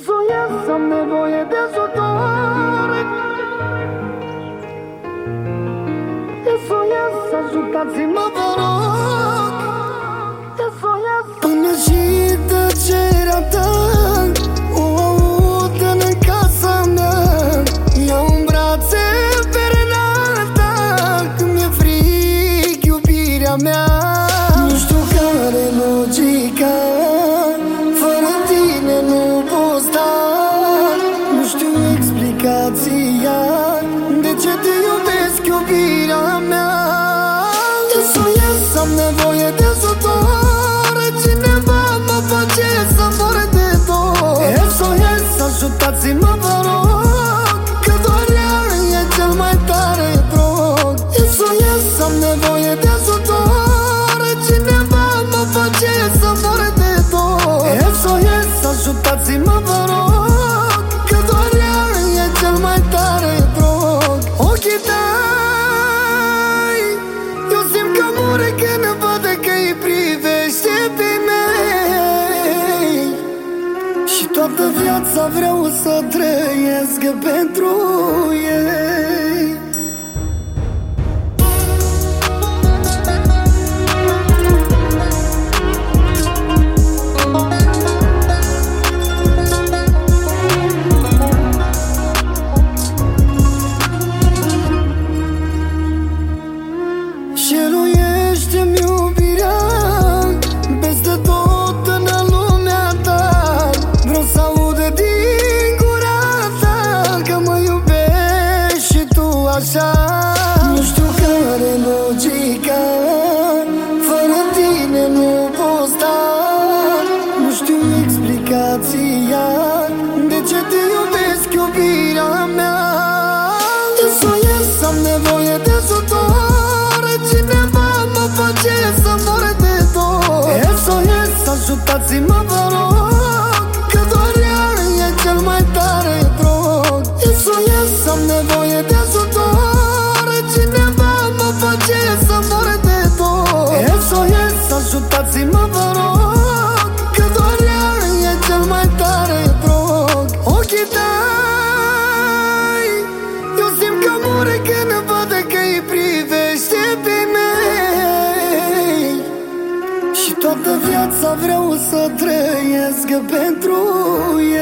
SOS, am nevoie de ajutor. SOS, ajutați-mă, vă rog. SOS. Până și tăcerea ta o aud în casa mea. Iau în brațe perna ta când mi-e fric iubirea mea. Nu știu care logica, fără tine nu pot sta. Nu știu explicația de ce te iubesc, iubirea mea. SOS, am nevoie de ajutor. Cineva mă face să mor de dor. SOS, ajutați-mă, vă rog, că doarea e cel mai tare drog. SOS, am nevoie de ajutor. Cineva mă face să mor de dor. SOS, ajutați-mă, vă rog, că doarea e cel mai tare drog. Ochii tăi, eu simt că mure când văd că îi privește pe mei. Și toată viața vreau să trăiesc pentru ei. Șeruiește-mi iubirea peste tot în lumea ta. Vreau să aud din gura ta că mă iubești și tu așa. Nu știu care logica, fără tine nu pot sta. Nu știu explicația de ce te iubesc, iubirea mea. SOS, am nevoie de ajutor. Cineva mă face să mor de dor. SOS, ajutați-mă, vă rog, că doarea e cel mai tare drog. SOS, am nevoie de ajutor. Cineva mă face să mor de dor. SOS, ajutați-mă, vă rog, că doarea e cel mai tare drog. Ochii tăi, eu simt că mure când văd că îi privește pe mei. Și toată viața vreau să trăiesc pentru ei.